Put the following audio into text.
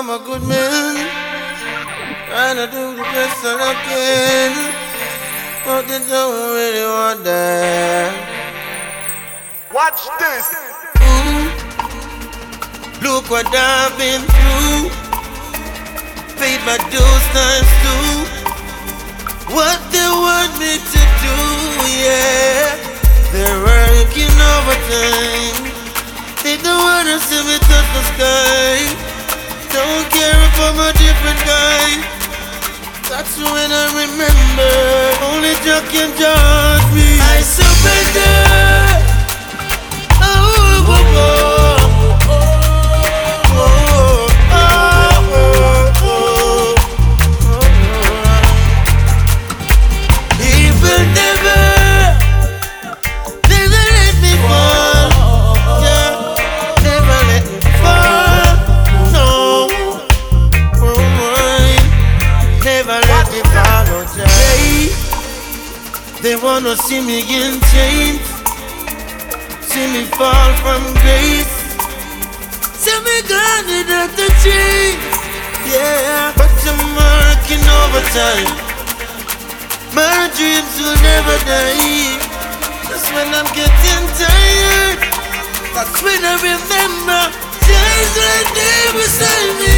I'm a good man, trying to do the best that I can, but they don't really want that. Watch this. Look what I've been through, paid my dues times two. What they want me to do, yeah. They're working overtime. They don't wanna see me touch the sky. Don't care if I'm a different guy. That's when I remember only Jah can judge me. I surrender. Oh, oh, oh. They wanna see me in chains, see me fall from grace, see me grounded at the tree. Yeah, but I'm working overtime. My dreams will never die. That's when I'm getting tired. That's when I remember days right there beside me.